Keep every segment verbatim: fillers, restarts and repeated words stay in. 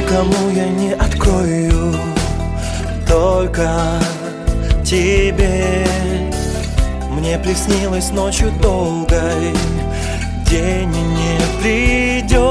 никому я не открою, только тебе. Мне приснилось ночью долгой, день не придет.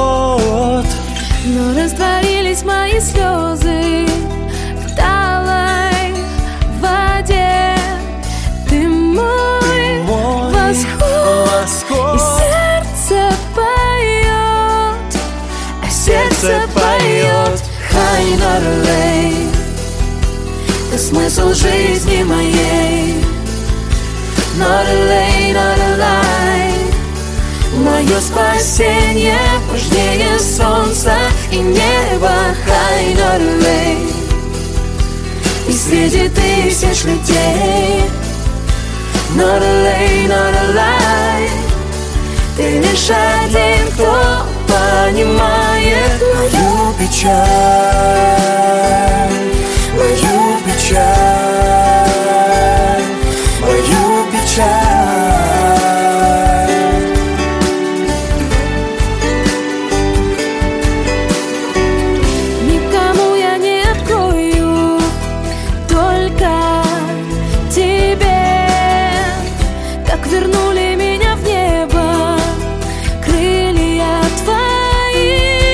Но растворились мои слезы в талой воде. Ты мой, Ты мой восход, восход. И сердце поет, а сердце поет Хай Норрелей. Ты смысл жизни моей, Норрелей, Норрелей. Мое спасение важнее солнца и неба, Хай Норрелей. И среди тысяч людей, Норрелей, Норрелей. Ты лишь один, кто понимает мою печаль, мою печаль, мою печаль. Никому я не открою, только тебе. Как вернули меня в небо крылья твои.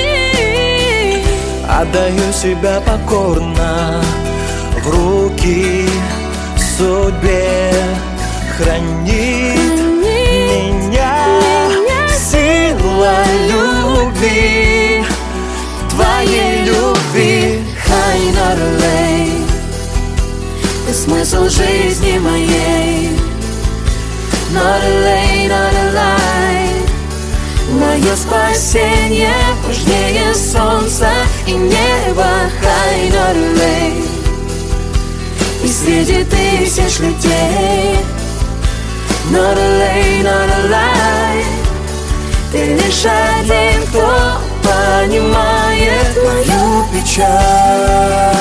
Отдаю себя покорно в руки судьбе. Хранит, Хранит меня, меня сила любви, твоей любви, Хай Норрелей. Ты смысл жизни моей, Норрелей, Норрелей. Мое спасение важнее солнца и неба, Хай Норрелей. И среди тысяч людей, Норрелей, Норрелей. Ты лишь один, кто понимает мою печаль.